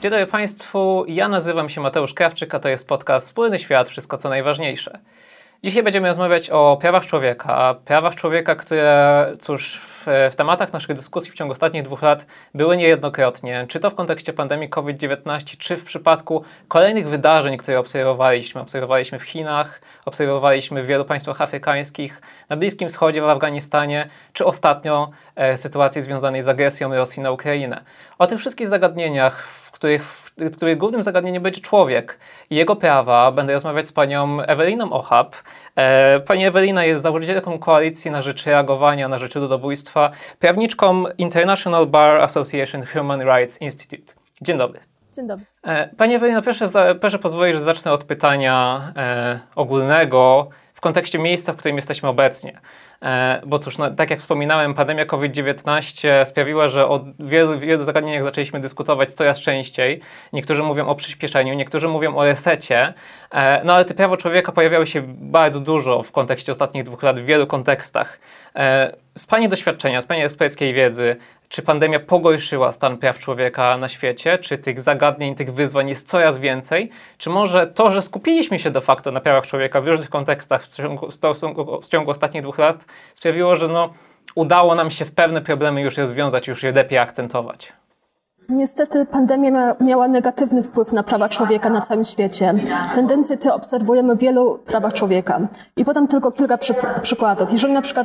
Dzień dobry Państwu, ja nazywam się Mateusz Krawczyk, a to jest podcast Wspólny Świat, wszystko co najważniejsze. Dzisiaj będziemy rozmawiać o prawach człowieka, które, cóż, w tematach naszych dyskusji w ciągu ostatnich 2 lat były niejednokrotnie, czy to w kontekście pandemii COVID-19, czy w przypadku kolejnych wydarzeń, które obserwowaliśmy. Obserwowaliśmy w Chinach, obserwowaliśmy w wielu państwach afrykańskich, na Bliskim Wschodzie, w Afganistanie, czy ostatnio sytuacji związanej z agresją Rosji na Ukrainę. O tych wszystkich zagadnieniach, w których głównym zagadnieniem będzie człowiek i jego prawa, będę rozmawiać z panią Eweliną Ochab. Pani Ewelina jest założycielką Koalicji na rzecz reagowania na rzecz ludobójstwa, prawniczką International Bar Association Human Rights Institute. Dzień dobry. Dzień dobry. Pani Ewelino, proszę pozwolić, że zacznę od pytania ogólnego w kontekście miejsca, w którym jesteśmy obecnie. Bo cóż, tak jak wspominałem, pandemia COVID-19 sprawiła, że o wielu zagadnieniach zaczęliśmy dyskutować coraz częściej. Niektórzy mówią o przyspieszeniu, niektórzy mówią o resecie, ale te prawa człowieka pojawiały się bardzo dużo w kontekście ostatnich 2 lat, w wielu kontekstach. Z Pani doświadczenia, z Pani eksperckiej wiedzy, czy pandemia pogorszyła stan praw człowieka na świecie? Czy tych zagadnień, tych wyzwań jest coraz więcej? Czy może to, że skupiliśmy się de facto na prawach człowieka w różnych kontekstach w ciągu ostatnich 2 lat, sprawiło, że udało nam się w pewne problemy już rozwiązać, już je lepiej akcentować? Niestety pandemia miała negatywny wpływ na prawa człowieka na całym świecie. Tendencje te obserwujemy w wielu prawach człowieka. I podam tylko kilka przykładów.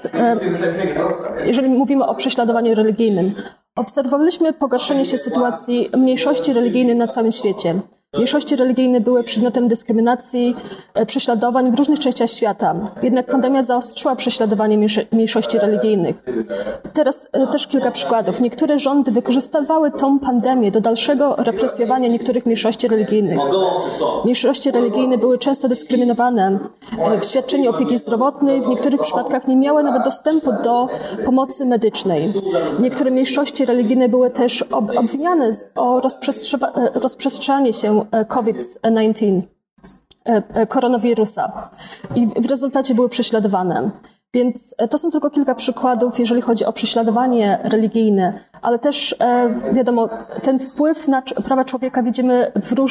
Jeżeli mówimy o prześladowaniu religijnym, obserwowaliśmy pogorszenie się sytuacji mniejszości religijnej na całym świecie. Mniejszości religijne były przedmiotem dyskryminacji, prześladowań w różnych częściach świata. Jednak pandemia zaostrzyła prześladowanie mniejszości religijnych. Teraz też kilka przykładów. Niektóre rządy wykorzystywały tą pandemię do dalszego represjowania niektórych mniejszości religijnych. Mniejszości religijne były często dyskryminowane w świadczeniu opieki zdrowotnej, w niektórych przypadkach nie miały nawet dostępu do pomocy medycznej. Niektóre mniejszości religijne były też obwiniane o rozprzestrzenianie się COVID-19, koronawirusa, i w rezultacie były prześladowane. Więc to są tylko kilka przykładów, jeżeli chodzi o prześladowanie religijne, ale też wiadomo, ten wpływ na prawa człowieka widzimy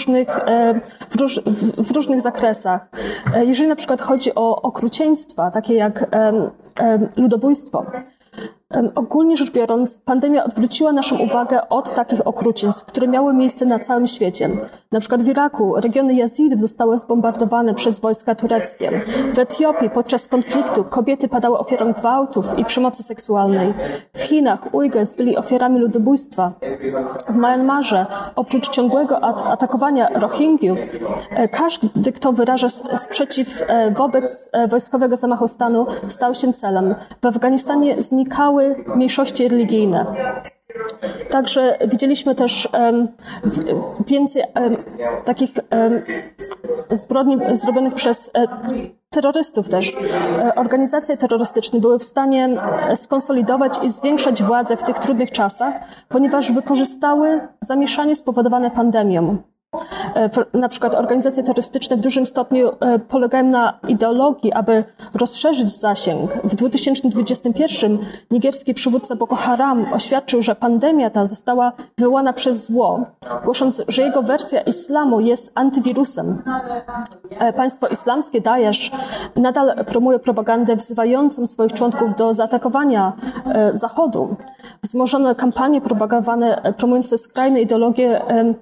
w różnych zakresach. Jeżeli na przykład chodzi o okrucieństwa, takie jak ludobójstwo, ogólnie rzecz biorąc, pandemia odwróciła naszą uwagę od takich okrucieństw, które miały miejsce na całym świecie. Na przykład w Iraku regiony Jazidów zostały zbombardowane przez wojska tureckie. W Etiopii podczas konfliktu kobiety padały ofiarą gwałtów i przemocy seksualnej. W Chinach Ujgurzy byli ofiarami ludobójstwa. W Myanmarze oprócz ciągłego atakowania Rohingyów, każdy, kto wyraża sprzeciw wobec wojskowego zamachu stanu, stał się celem. W Afganistanie znikały mniejszości religijne. Także widzieliśmy też więcej takich zbrodni zrobionych przez terrorystów też. Organizacje terrorystyczne były w stanie skonsolidować i zwiększać władzę w tych trudnych czasach, ponieważ wykorzystały zamieszanie spowodowane pandemią. Na przykład organizacje terrorystyczne w dużym stopniu polegają na ideologii, aby rozszerzyć zasięg. W 2021 nigerski przywódca Boko Haram oświadczył, że pandemia ta została wywołana przez zło, głosząc, że jego wersja islamu jest antywirusem. Państwo islamskie Daesh nadal promuje propagandę wzywającą swoich członków do zaatakowania Zachodu. Wzmożone kampanie propagowane promujące skrajne ideologie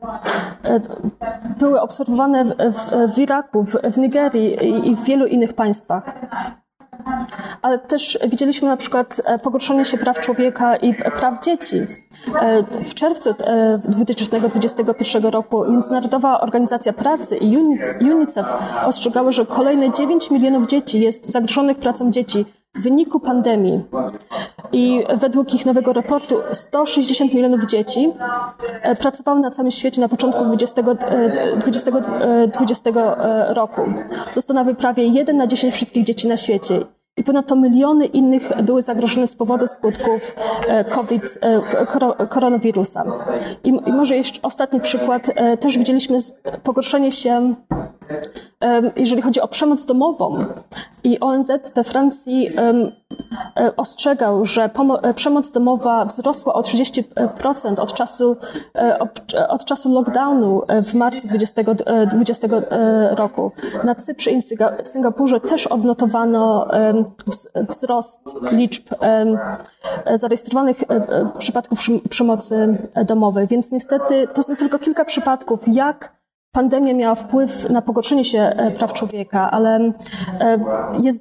były obserwowane w Iraku, w Nigerii i w wielu innych państwach. Ale też widzieliśmy na przykład pogorszenie się praw człowieka i praw dzieci. W czerwcu 2021 roku Międzynarodowa Organizacja Pracy i UNICEF ostrzegały, że kolejne 9 milionów dzieci jest zagrożonych pracą dzieci w wyniku pandemii. I według ich nowego raportu 160 milionów dzieci pracowało na całym świecie na początku 2020 roku. To stanowi prawie 1 na 10 wszystkich dzieci na świecie. I ponadto miliony innych były zagrożone z powodu skutków koronawirusa. I może jeszcze ostatni przykład. Też widzieliśmy pogorszenie się, jeżeli chodzi o przemoc domową. I ONZ we Francji ostrzegał, że przemoc domowa wzrosła o 30% od czasu lockdownu w marcu 2020 roku. Na Cyprze i Singapurze też odnotowano wzrost liczb zarejestrowanych przypadków przemocy domowej. Więc niestety to są tylko kilka przypadków, jak pandemia miała wpływ na pogorszenie się praw człowieka, ale jest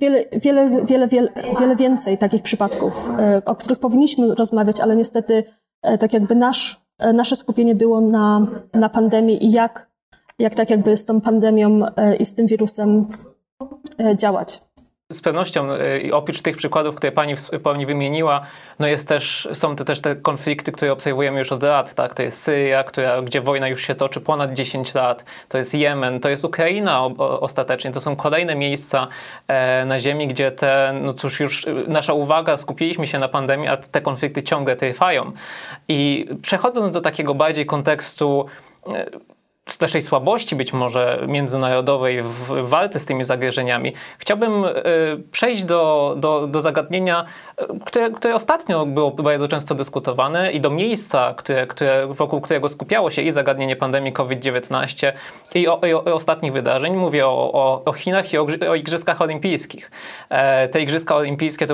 wiele więcej takich przypadków, o których powinniśmy rozmawiać, ale niestety tak jakby nasze skupienie było na pandemii i jak tak jakby z tą pandemią i z tym wirusem działać. Z pewnością i oprócz tych przykładów, które pani wymieniła, no są to też te konflikty, które obserwujemy już od lat, tak? To jest Syria, gdzie wojna już się toczy ponad 10 lat, to jest Jemen, to jest Ukraina ostatecznie, to są kolejne miejsca na ziemi, gdzie już nasza uwaga, skupiliśmy się na pandemii, a te konflikty ciągle trwają. I przechodząc do takiego bardziej kontekstu z naszej słabości być może międzynarodowej w walce z tymi zagrożeniami, chciałbym przejść do zagadnienia, które ostatnio było bardzo często dyskutowane i do miejsca, wokół którego skupiało się i zagadnienie pandemii COVID-19 i o ostatnich wydarzeń. Mówię o Chinach i o Igrzyskach Olimpijskich. Te Igrzyska Olimpijskie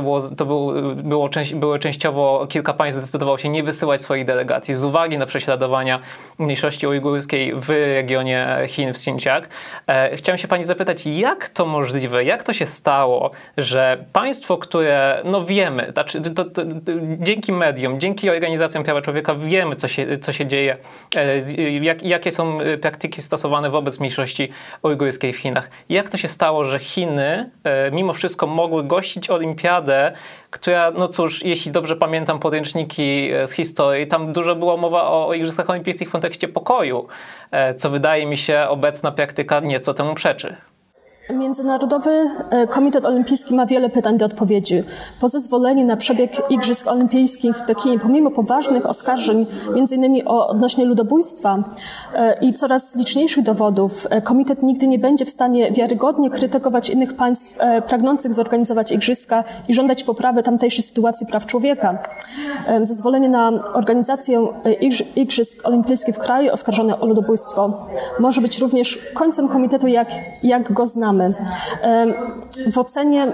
były częściowo, kilka państw zdecydowało się nie wysyłać swoich delegacji z uwagi na prześladowania mniejszości ujgurskiej w regionie Chin, w Xinjiang. Chciałem się pani zapytać, jak to możliwe, jak to się stało, że państwo, które wiemy, dzięki mediom, dzięki organizacjom praw człowieka wiemy, co się dzieje, jakie są praktyki stosowane wobec mniejszości ujgurskiej w Chinach. Jak to się stało, że Chiny mimo wszystko mogły gościć olimpiadę, która, jeśli dobrze pamiętam podręczniki z historii, tam dużo była mowa o Igrzyskach Olimpijskich w kontekście pokoju, co wydaje mi się obecna praktyka nieco temu przeczy. Międzynarodowy Komitet Olimpijski ma wiele pytań do odpowiedzi. Po zezwoleniu na przebieg Igrzysk Olimpijskich w Pekinie, pomimo poważnych oskarżeń, m.in. odnośnie ludobójstwa i coraz liczniejszych dowodów, komitet nigdy nie będzie w stanie wiarygodnie krytykować innych państw pragnących zorganizować igrzyska i żądać poprawy tamtejszej sytuacji praw człowieka. Zezwolenie na organizację Igrzysk Olimpijskich w kraju oskarżone o ludobójstwo może być również końcem komitetu, jak go znamy. W ocenie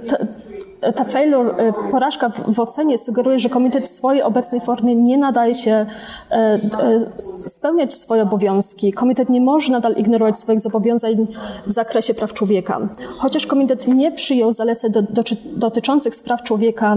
ta porażka w ocenie sugeruje, że komitet w swojej obecnej formie nie nadaje się spełniać swoje obowiązki. Komitet nie może nadal ignorować swoich zobowiązań w zakresie praw człowieka. Chociaż komitet nie przyjął zaleceń dotyczących spraw człowieka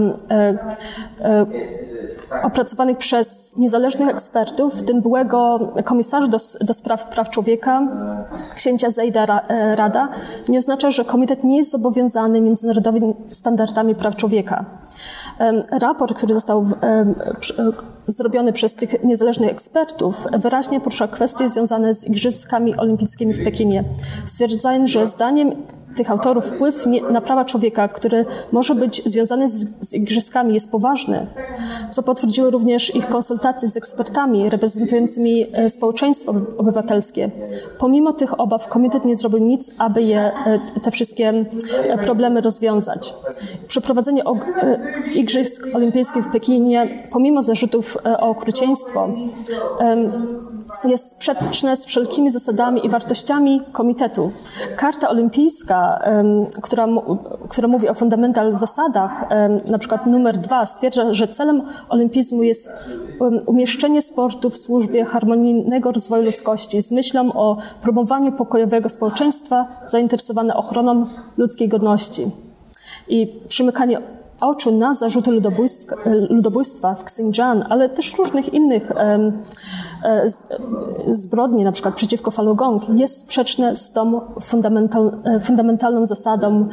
opracowanych przez niezależnych ekspertów, w tym byłego komisarza do spraw praw człowieka, księcia Zeida Rada, nie oznacza, że komitet nie jest zobowiązany międzynarodowymi standardami praw człowieka. Raport, który został zrobiony przez tych niezależnych ekspertów, wyraźnie porusza kwestie związane z Igrzyskami Olimpijskimi w Pekinie, stwierdzając, że zdaniem tych autorów wpływ na prawa człowieka, który może być związany z igrzyskami, jest poważny, co potwierdziły również ich konsultacje z ekspertami reprezentującymi społeczeństwo obywatelskie. Pomimo tych obaw komitet nie zrobił nic, aby te wszystkie problemy rozwiązać. Przeprowadzenie Igrzysk Olimpijskich w Pekinie, pomimo zarzutów o okrucieństwo, jest sprzeczne z wszelkimi zasadami i wartościami komitetu. Karta olimpijska, która mówi o fundamentalnych zasadach, na przykład numer 2, stwierdza, że celem olimpizmu jest umieszczenie sportu w służbie harmonijnego rozwoju ludzkości z myślą o promowaniu pokojowego społeczeństwa zainteresowane ochroną ludzkiej godności. I przymykanie oczu na zarzuty ludobójstwa w Xinjiang, ale też różnych innych zbrodni, na przykład przeciwko Falun Gong, jest sprzeczne z tą fundamentalną zasadą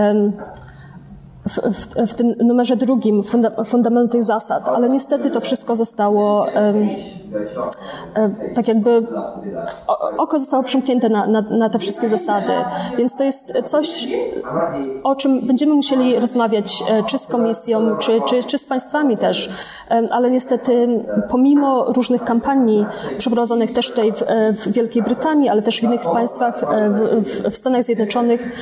w tym numerze 2 fundamentalnych zasad, ale niestety to wszystko zostało tak jakby oko zostało przymknięte na te wszystkie zasady. Więc to jest coś, o czym będziemy musieli rozmawiać czy z Komisją, czy z państwami też. Ale niestety pomimo różnych kampanii przeprowadzonych też tutaj w Wielkiej Brytanii, ale też w innych państwach, w Stanach Zjednoczonych,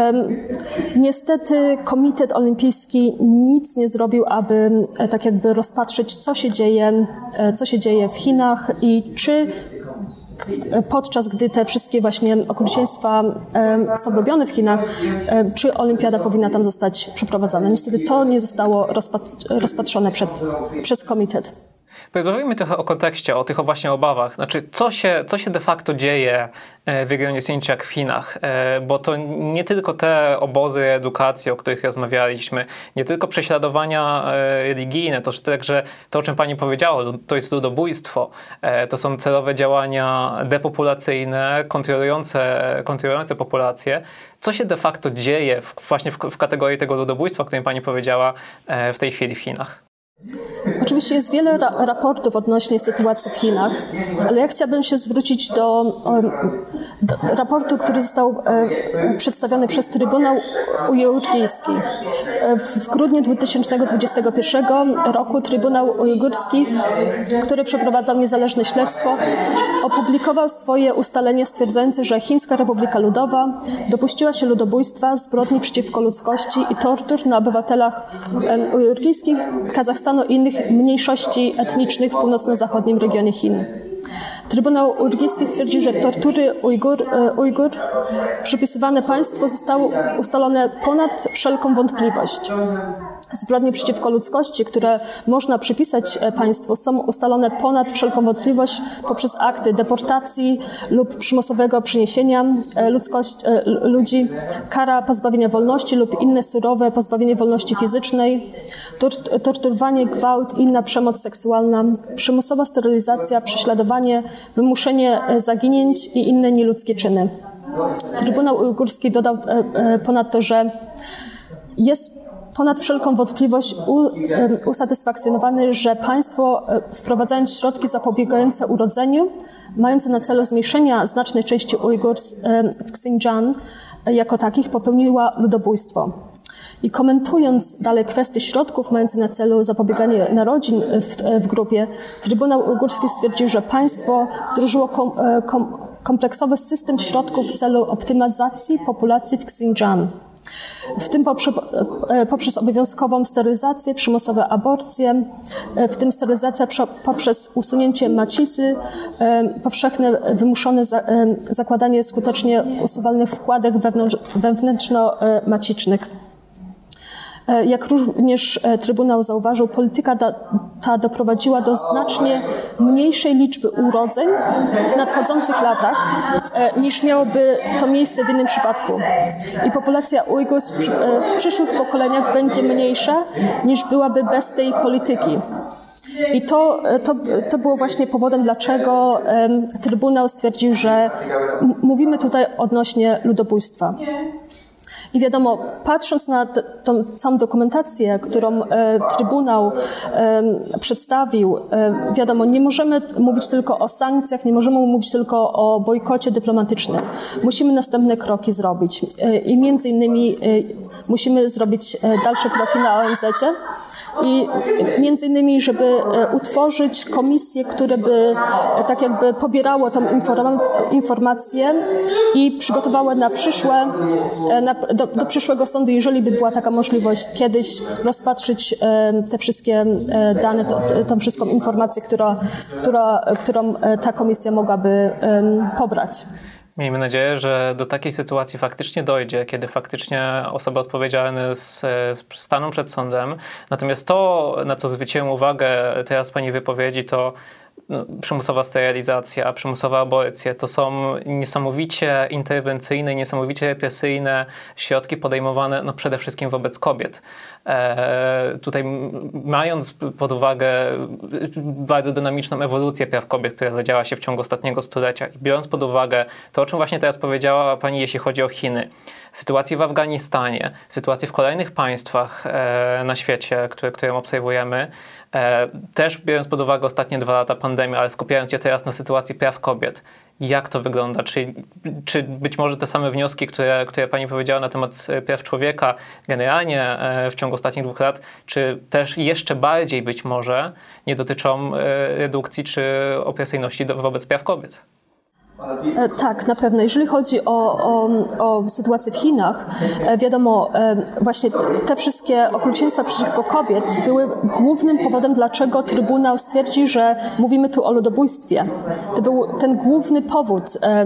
niestety Komitet Olimpijski nic nie zrobił, aby tak jakby rozpatrzyć, co się dzieje w Chinach i czy podczas gdy te wszystkie właśnie okrucieństwa są robione w Chinach, czy olimpiada powinna tam zostać przeprowadzona. Niestety to nie zostało rozpatrzone przez komitet. Porozmawiajmy trochę o kontekście, o tych właśnie obawach. Znaczy, co się de facto dzieje w regionie Xinjiang w Chinach? Bo to nie tylko te obozy edukacji, o których rozmawialiśmy, nie tylko prześladowania religijne, to także to, o czym pani powiedziała, to jest ludobójstwo. To są celowe działania depopulacyjne, kontrolujące populację. Co się de facto dzieje właśnie w kategorii tego ludobójstwa, o którym pani powiedziała w tej chwili w Chinach? Oczywiście jest wiele raportów odnośnie sytuacji w Chinach, ale ja chciałabym się zwrócić do raportu, który został przedstawiony przez Trybunał Ujgurski. W grudniu 2021 roku Trybunał Ujgurski, który przeprowadzał niezależne śledztwo, opublikował swoje ustalenie stwierdzające, że Chińska Republika Ludowa dopuściła się ludobójstwa, zbrodni przeciwko ludzkości i tortur na obywatelach ujgurskich, Kazachstanu i innych mniejszości etnicznych w północno-zachodnim regionie Chin. Trybunał Ujgurski stwierdził, że tortury Ujgur przypisywane państwu zostały ustalone ponad wszelką wątpliwość. Zbrodnie przeciwko ludzkości, które można przypisać państwu, są ustalone ponad wszelką wątpliwość poprzez akty deportacji lub przymusowego przeniesienia ludzi, kara pozbawienia wolności lub inne surowe pozbawienie wolności fizycznej, torturowanie, gwałt, inna przemoc seksualna, przymusowa sterylizacja, prześladowanie, wymuszenie zaginięć i inne nieludzkie czyny. Trybunał Ujgurski dodał ponadto, że jest ponad wszelką wątpliwość usatysfakcjonowany, że państwo, wprowadzając środki zapobiegające urodzeniu, mające na celu zmniejszenia znacznej części Ujgur w Xinjiang jako takich, popełniła ludobójstwo. I komentując dalej kwestię środków mających na celu zapobieganie narodzin w grupie, Trybunał Ujgurski stwierdził, że państwo wdrożyło kompleksowy system środków w celu optymalizacji populacji w Xinjiang. W tym poprzez obowiązkową sterylizację, przymusowe aborcje, w tym sterylizacja poprzez usunięcie macicy, powszechne wymuszone zakładanie skutecznie usuwalnych wkładek wewnętrzno-macicznych. Jak również Trybunał zauważył, polityka ta doprowadziła do znacznie mniejszej liczby urodzeń w nadchodzących latach, niż miałoby to miejsce w innym przypadku. I populacja Ujgur w przyszłych pokoleniach będzie mniejsza, niż byłaby bez tej polityki. I to było właśnie powodem, dlaczego Trybunał stwierdził, że mówimy tutaj odnośnie ludobójstwa. I wiadomo, patrząc na tą całą dokumentację, którą Trybunał przedstawił, wiadomo, nie możemy mówić tylko o sankcjach, nie możemy mówić tylko o bojkocie dyplomatycznym. Musimy następne kroki zrobić i między innymi musimy zrobić dalsze kroki na ONZ-cie. I między innymi, żeby utworzyć komisje, które by tak jakby pobierało tą informację i przygotowały na do przyszłego sądu, jeżeli by była taka możliwość, kiedyś rozpatrzyć te wszystkie dane, tą wszystką informację, którą ta komisja mogłaby pobrać. Miejmy nadzieję, że do takiej sytuacji faktycznie dojdzie, kiedy faktycznie osoby odpowiedzialne staną przed sądem. Natomiast to, na co zwróciłem uwagę teraz w pani wypowiedzi, to przymusowa sterylizacja, przymusowe aborcje, to są niesamowicie interwencyjne, niesamowicie represyjne środki podejmowane przede wszystkim wobec kobiet. Tutaj mając pod uwagę bardzo dynamiczną ewolucję praw kobiet, która zadziała się w ciągu ostatniego stulecia i biorąc pod uwagę to, o czym właśnie teraz powiedziała pani, jeśli chodzi o Chiny, sytuację w Afganistanie, sytuację w kolejnych państwach na świecie, które obserwujemy, też biorąc pod uwagę ostatnie 2 lata pandemii, pandemii, ale skupiając się teraz na sytuacji praw kobiet, jak to wygląda? Czy być może te same wnioski, które pani powiedziała na temat praw człowieka generalnie w ciągu ostatnich 2 lat, czy też jeszcze bardziej być może nie dotyczą redukcji czy opresyjności wobec praw kobiet? Tak, na pewno. Jeżeli chodzi o sytuację w Chinach, wiadomo, właśnie te wszystkie okrucieństwa przeciwko kobiet były głównym powodem, dlaczego Trybunał stwierdził, że mówimy tu o ludobójstwie. To był ten główny powód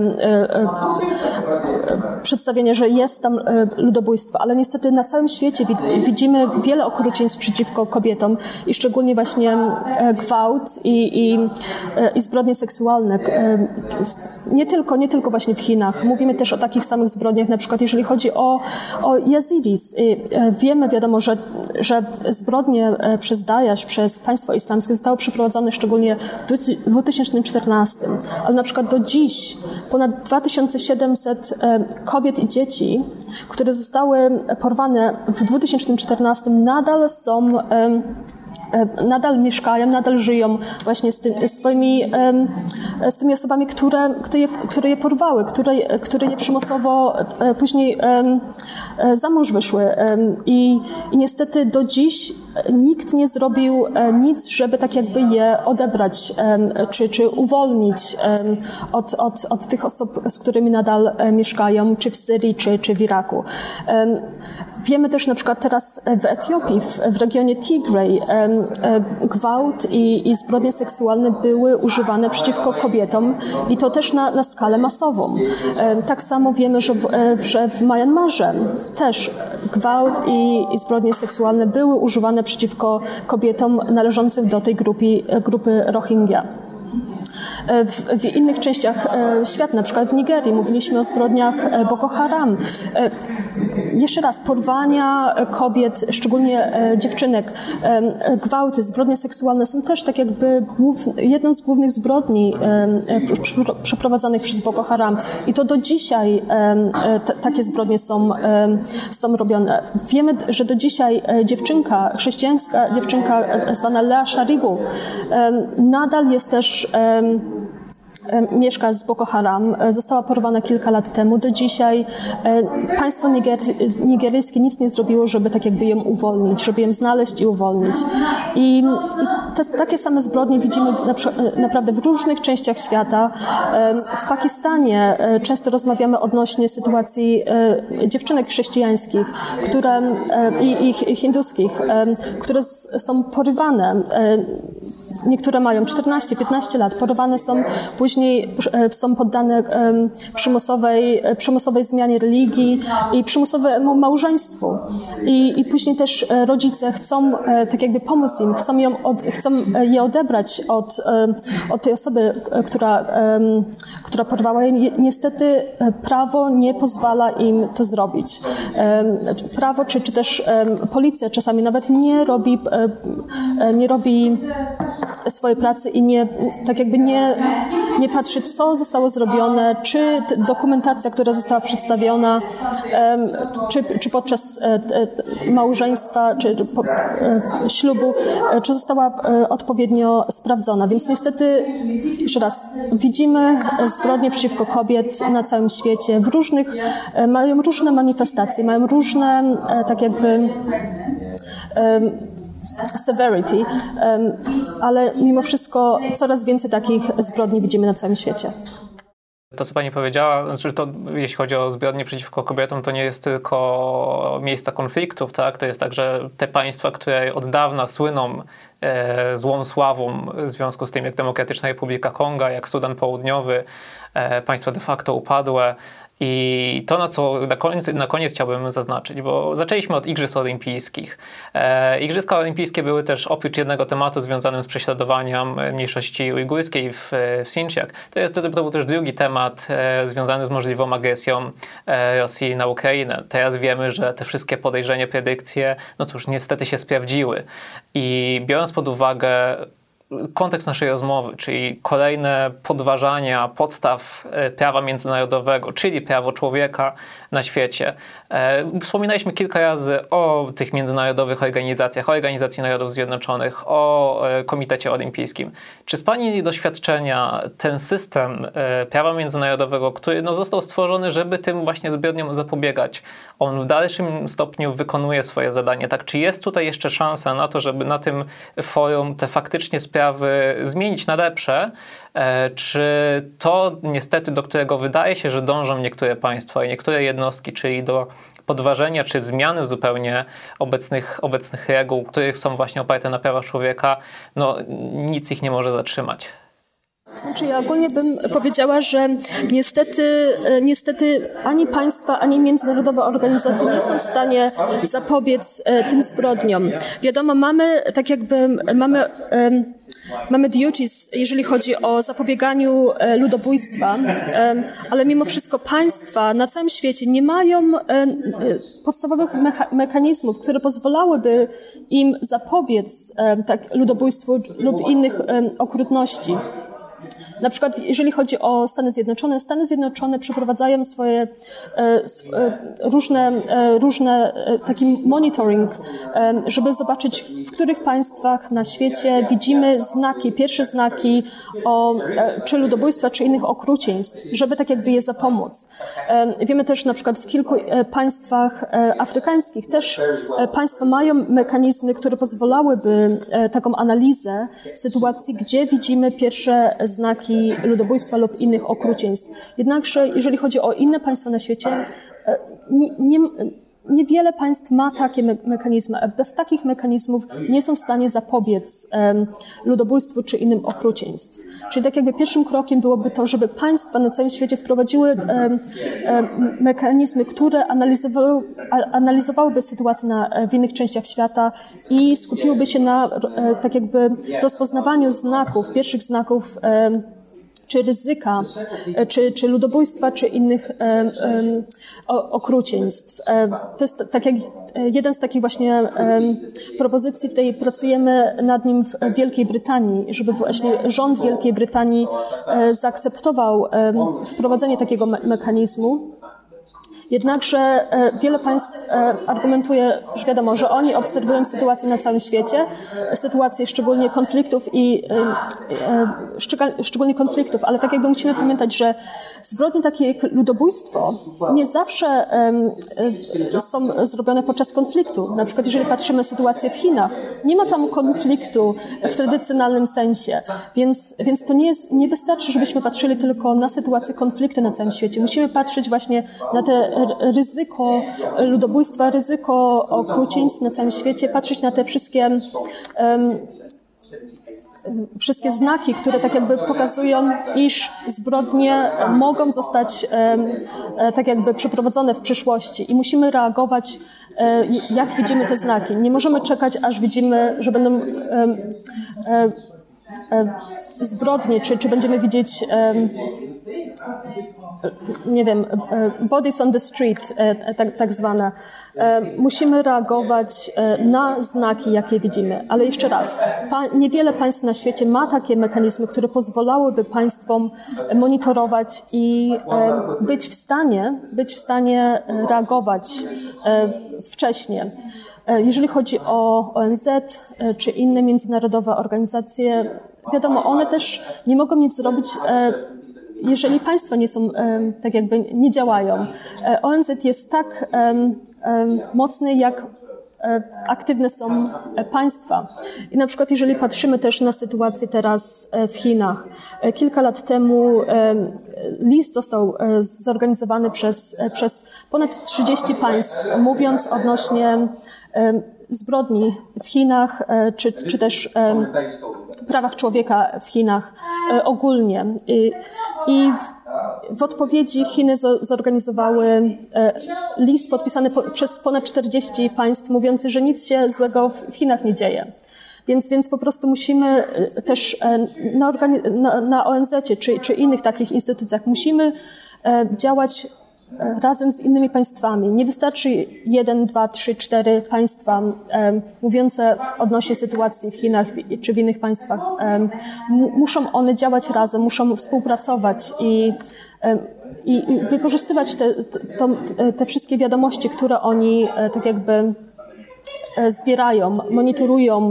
przedstawienia, że jest tam ludobójstwo, ale niestety na całym świecie widzimy wiele okrucieństw przeciwko kobietom i szczególnie właśnie gwałt i zbrodnie seksualne. Nie tylko właśnie w Chinach. Mówimy też o takich samych zbrodniach, na przykład jeżeli chodzi o Yazidis. Wiemy, wiadomo, że zbrodnie przez Daesh, przez państwo islamskie zostały przeprowadzone szczególnie w 2014. Ale na przykład do dziś ponad 2700 kobiet i dzieci, które zostały porwane w 2014, nadal mieszkają, nadal żyją właśnie z tymi osobami, które je porwały, które je przymusowo później za mąż wyszły. I niestety do dziś nikt nie zrobił nic, żeby tak jakby je odebrać, czy uwolnić od tych osób, z którymi nadal mieszkają, czy w Syrii, czy w Iraku. Wiemy też na przykład teraz w Etiopii, w regionie Tigray, gwałt i zbrodnie seksualne były używane przeciwko kobietom i to też na skalę masową. Tak samo wiemy, że w Myanmarze też gwałt i zbrodnie seksualne były używane przeciwko kobietom należącym do tej grupy Rohingya. W innych częściach świata, na przykład w Nigerii, mówiliśmy o zbrodniach Boko Haram. Jeszcze raz, porwania kobiet, szczególnie dziewczynek, gwałty, zbrodnie seksualne są też tak jakby jedną z głównych zbrodni przeprowadzanych przez Boko Haram. I to do dzisiaj takie zbrodnie są robione. Wiemy, że do dzisiaj chrześcijańska dziewczynka zwana Lea Sharibu nadal jest też mieszka z Boko Haram, została porwana kilka lat temu. Do dzisiaj państwo nigeryjskie nic nie zrobiło, żeby tak jakby ją uwolnić, żeby ją znaleźć i uwolnić. I takie same zbrodnie widzimy naprawdę w różnych częściach świata. W Pakistanie często rozmawiamy odnośnie sytuacji dziewczynek chrześcijańskich i hinduskich, które są porywane. Niektóre mają 14-15 lat, porywane są, później są poddane przymusowej zmianie religii i przymusowemu małżeństwu. I później też rodzice chcą tak jakby pomóc im, chcą je odebrać od tej osoby, która porwała je. Niestety prawo nie pozwala im to zrobić. Prawo czy też policja czasami nawet nie robi swojej pracy i nie patrzy, co zostało zrobione, czy dokumentacja, która została przedstawiona, czy podczas małżeństwa, czy ślubu, czy została odpowiednio sprawdzona. Więc niestety, jeszcze raz, widzimy zbrodnie przeciwko kobiet na całym świecie, mają różne manifestacje, mają różne tak jakby severity, ale mimo wszystko coraz więcej takich zbrodni widzimy na całym świecie. To, co pani powiedziała, znaczy to, jeśli chodzi o zbrodnie przeciwko kobietom, to nie jest tylko miejsca konfliktów, tak? To jest także te państwa, które od dawna słyną złą sławą w związku z tym, jak Demokratyczna Republika Konga, jak Sudan Południowy, państwa de facto upadłe. I to, na koniec chciałbym zaznaczyć, bo zaczęliśmy od Igrzysk Olimpijskich. Igrzyska Olimpijskie były też oprócz jednego tematu związanym z prześladowaniem mniejszości ujgurskiej w Xinjiang. To był też drugi temat związany z możliwą agresją Rosji na Ukrainę. Teraz wiemy, że te wszystkie podejrzenia, predykcje, no cóż, niestety się sprawdziły. I biorąc pod uwagę kontekst naszej rozmowy, czyli kolejne podważania podstaw prawa międzynarodowego, czyli prawo człowieka na świecie. Wspominaliśmy kilka razy o tych międzynarodowych organizacjach, o Organizacji Narodów Zjednoczonych, o Komitecie Olimpijskim. Czy z Pani doświadczenia ten system prawa międzynarodowego, który został stworzony, żeby tym właśnie zbrodniom zapobiegać, on w dalszym stopniu wykonuje swoje zadanie? Tak, czy jest tutaj jeszcze szansa na to, żeby na tym forum te faktycznie sprawy zmienić na lepsze, czy to niestety, do którego wydaje się, że dążą niektóre państwa i niektóre jednostki, czyli do podważenia czy zmiany zupełnie obecnych reguł, których są właśnie oparte na prawach człowieka, nic ich nie może zatrzymać? Znaczy, ja ogólnie bym powiedziała, że niestety ani państwa, ani międzynarodowe organizacje nie są w stanie zapobiec tym zbrodniom. Wiadomo, mamy duties, jeżeli chodzi o zapobieganiu ludobójstwa, ale mimo wszystko państwa na całym świecie nie mają podstawowych mechanizmów, które pozwalałyby im zapobiec ludobójstwu lub innych okrutności. Na przykład jeżeli chodzi o Stany Zjednoczone przeprowadzają swoje różne taki monitoring, żeby zobaczyć, w których państwach na świecie widzimy pierwsze znaki czy ludobójstwa, czy innych okrucieństw, żeby tak jakby je zapomóc. Wiemy też na przykład w kilku państwach afrykańskich też państwa mają mechanizmy, które pozwalałyby taką analizę sytuacji, gdzie widzimy pierwsze znaki ludobójstwa lub innych okrucieństw. Jednakże, jeżeli chodzi o inne państwa na świecie, niewiele państw ma takie mechanizmy. Bez takich mechanizmów nie są w stanie zapobiec ludobójstwu czy innym okrucieństw. Czyli tak jakby pierwszym krokiem byłoby to, żeby państwa na całym świecie wprowadziły mechanizmy, które analizowałyby sytuację w innych częściach świata i skupiłyby się na tak jakby rozpoznawaniu pierwszych znaków czy ryzyka, czy ludobójstwa, czy innych okrucieństw. To jest tak jak jeden z takich właśnie propozycji, tutaj pracujemy nad nim w Wielkiej Brytanii, żeby właśnie rząd Wielkiej Brytanii zaakceptował wprowadzenie takiego mechanizmu. Jednakże wiele państw argumentuje, że wiadomo, że oni obserwują sytuację na całym świecie, sytuację szczególnie konfliktów, ale tak jakby musimy pamiętać, że zbrodnie takie jak ludobójstwo nie zawsze są zrobione podczas konfliktu. Na przykład jeżeli patrzymy na sytuację w Chinach, nie ma tam konfliktu w tradycjonalnym sensie, więc to nie wystarczy, żebyśmy patrzyli tylko na sytuację konfliktu na całym świecie. Musimy patrzeć właśnie na te ryzyko ludobójstwa, ryzyko okrucieństw na całym świecie, patrzeć na te wszystkie znaki, które tak jakby pokazują, iż zbrodnie mogą zostać tak jakby przeprowadzone w przyszłości i musimy reagować, jak widzimy te znaki. Nie możemy czekać, aż widzimy, że będą zbrodnie, czy będziemy widzieć nie wiem, bodies on the street, tak zwane. Musimy reagować na znaki, jakie widzimy. Ale jeszcze raz, niewiele państw na świecie ma takie mechanizmy, które pozwalałyby państwom monitorować i być w stanie reagować wcześnie. Jeżeli chodzi o ONZ czy inne międzynarodowe organizacje, wiadomo, one też nie mogą nic zrobić, jeżeli państwa nie działają. ONZ jest tak mocny, jak aktywne są państwa. I na przykład jeżeli patrzymy też na sytuację teraz w Chinach. Kilka lat temu list został zorganizowany przez ponad 30 państw, mówiąc odnośnie zbrodni w Chinach, czy też prawach człowieka w Chinach ogólnie. I w odpowiedzi Chiny zorganizowały list podpisany przez ponad 40 państw, mówiący, że nic się złego w Chinach nie dzieje. Więc po prostu musimy też na ONZ-cie czy innych takich instytucjach musimy działać razem z innymi państwami. Nie wystarczy 1, 2, 3, 4 państwa mówiące odnośnie sytuacji w Chinach czy w innych państwach. Muszą one działać razem, muszą współpracować i wykorzystywać te wszystkie wiadomości, które oni tak jakby zbierają, monitorują,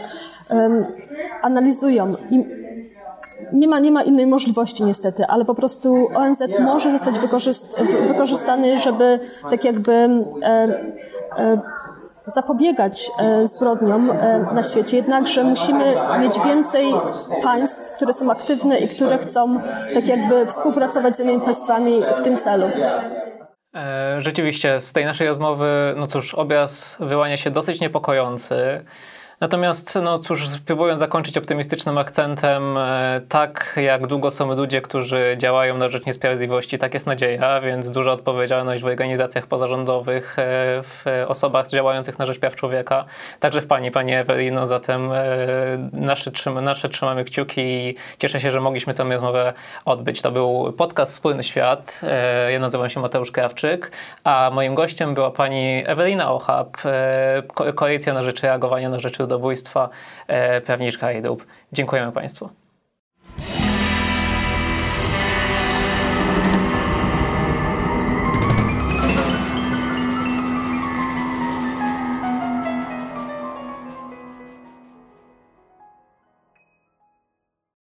analizują. Nie ma innej możliwości niestety, ale po prostu ONZ może zostać wykorzystany, żeby tak jakby zapobiegać zbrodniom na świecie. Jednakże musimy mieć więcej państw, które są aktywne i które chcą tak jakby współpracować z innymi państwami w tym celu. Rzeczywiście z tej naszej rozmowy, no cóż, obraz wyłania się dosyć niepokojący. Natomiast, no cóż, spróbując zakończyć optymistycznym akcentem, tak jak długo są ludzie, którzy działają na rzecz niesprawiedliwości, tak jest nadzieja, więc duża odpowiedzialność w organizacjach pozarządowych, w osobach działających na rzecz praw człowieka, także w Pani Ewelino, zatem nasze trzymamy kciuki i cieszę się, że mogliśmy tę rozmowę odbyć. To był podcast Wspólny Świat, ja nazywam się Mateusz Krawczyk, a moim gościem była Pani Ewelina Ochab, Koalicja na rzecz reagowania na rzecz ludobójstwa, prawniczka IDUB. Dziękujemy Państwu.